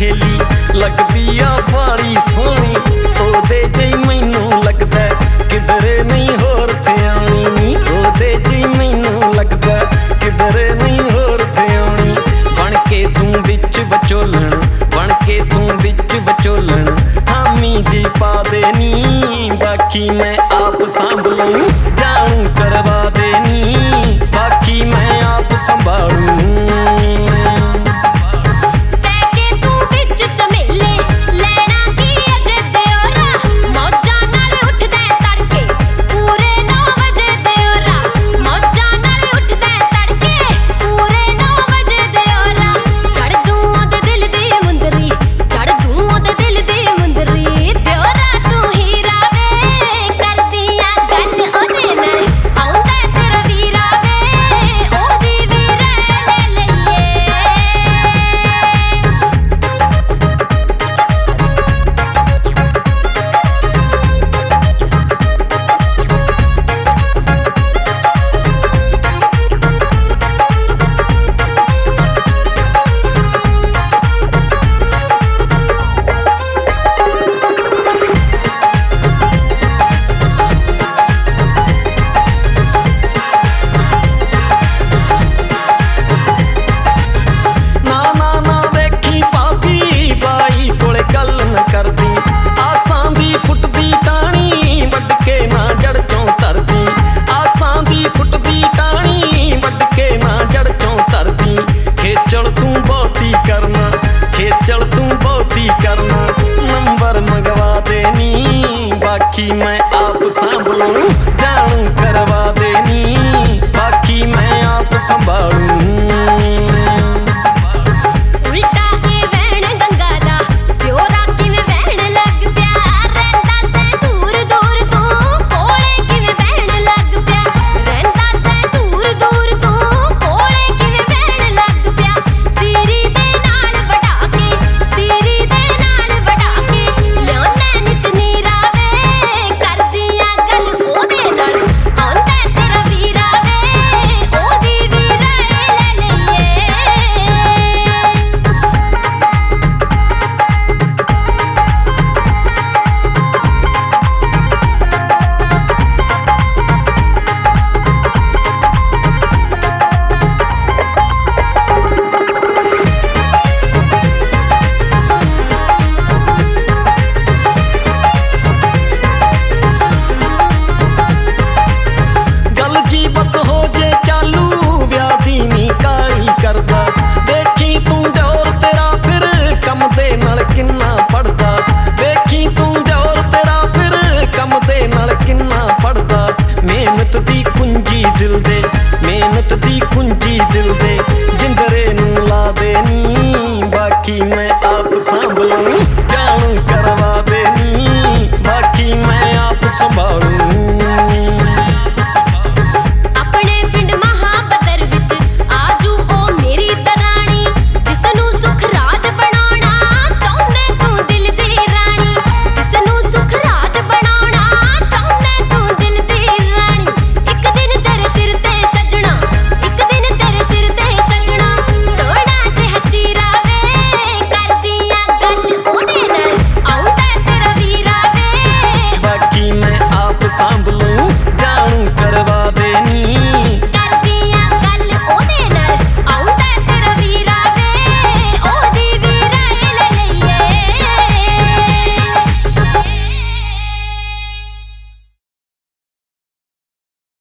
सहेली लगदी आ बाली सोहनी, ओदे जई मैनू लगदा किधरे नहीं होर ते आनी नी, ओदे जई मैनू लगदा किधरे नहीं होर ते आनी। बन के तू विच विचोलण, बन के तू विच विचोलण, हामी जी पा देनी, बाकी मैं आप संभलूं, जानू करवा देनी, बाकी मैं आप संभालूं। बाकी मैं आप संभलूं, जानू करवा देनी, बाकी मैं आप संभालूं। मेहनत दी कुंजी दिल दे, मेहनत दी कुंजी दिल दे, जिंदरे नू ला देनी, बाकी मैं आप संभलूं।